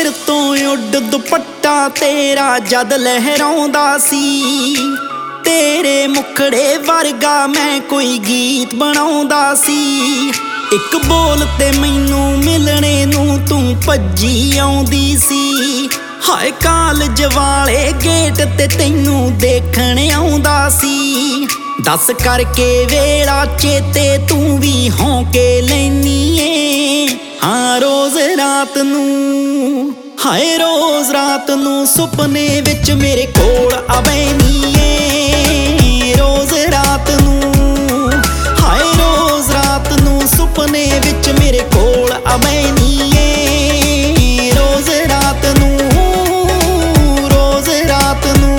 सिर तो उड दुपट्टा तेरा जद लहराउंदा सी। तेरे मुखड़े वर्गा मैं कोई गीत बनाउंदा सी। एक बोल ते मैनू मिलने नू तू भज्जी आउंदी सी। हाय कालज वाले गेट ते तैनू देखण आउंदा सी। दस करके वेला चेते तू भी होके लैनी ए। हाँ रोज रात नू, हाय रोज रात नू सुपने विच मेरे कोल आवेनी ए। रोज रात नू, हाय रोज रात नू सुपने विच मेरे कोल आवेनी ए। रोज रात नू, रोज रात नू।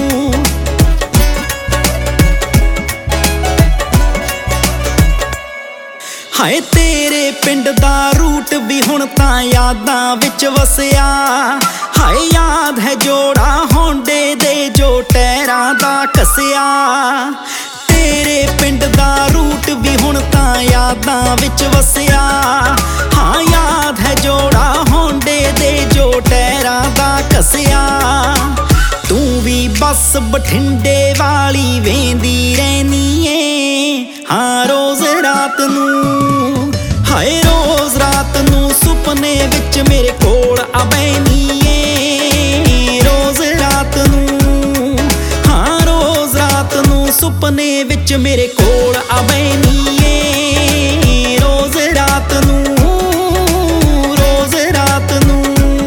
हाय तेरे पिंड दा रूट भी हुण तां यादां विच वसिया। हाय याद है जोड़ा होंडे दे जो टैरां दा कसिया। तेरे पिंड दा रूट भी हुण तां यादां विच वसिया। हाँ याद है जोड़ा होंडे दे जो टैरां दा कसिया। तू भी बस बठिंडे वाली वेंदी रहनी ए। हाँ रोज रात नू, हाय रोज रात नू सुपने विच मेरे कोल आवेनी ए। रोज रात नू, हाँ रोज रात नू सुपने विच मेरे कोल आवेनी ए। रोज रात नू, रोज रात नू।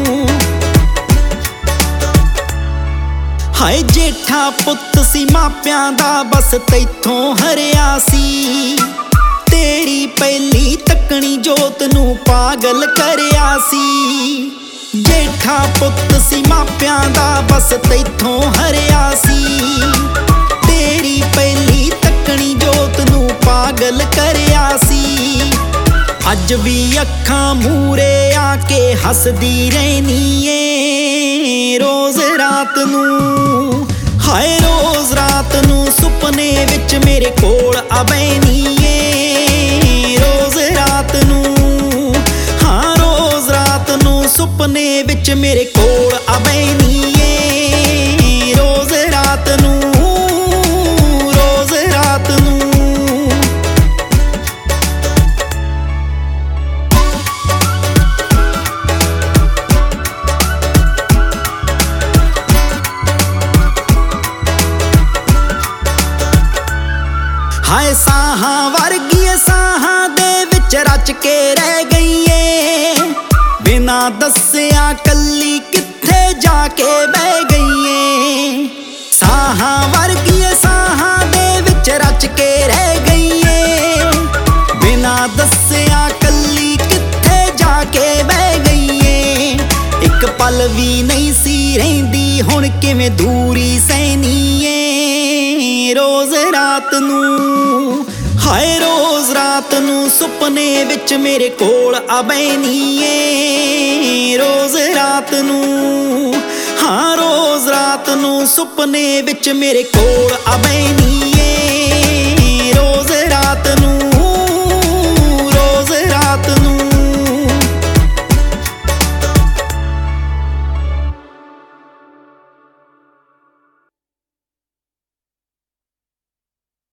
हाय जेठा पुੱਤ सी मापिਆਂ ਦਾ बस तैथों हरिया सी। तेरी पहली तकनी जोत नू पागल करिया सी। जेठा पुੱਤ सी मापिਆਂ ਦਾ बस तैथों हरिया सी। तेरी पहली तकनी जोत नू पागल करिया सी। अज भी अखां मूरे आके हसदी रहनी ए। रोज रात नू, हाय रोज रात नू सुपने विच मेरे कोल आवेनी ए। रोज रात नू, हाँ रोज रात नू सुपने विच मेरे कोल आवेनी ए। रोज रात नू, रोज रात नू। हाय साहां वर्गी साहां दे विच रच के रह गई ए। बिना दस्सिया कल्ली कित्थे जाके बह गई ए। साहां वर्गी साहां दे विच रच के रह गई ए। बिना दस्सिया कल्ली कित्थे जाके बह गई ए। एक पल भी नहीं सी रहिंदी हुण किवें दूरी सहनी ए। रोज रात नू, हाय रोज रात नू सुपने विच मेरे कोल आवेनी ए। रोज रात नू, हाँ रोज रात नू सुपने विच मेरे कोल आवेनी ए। रोज रात नू।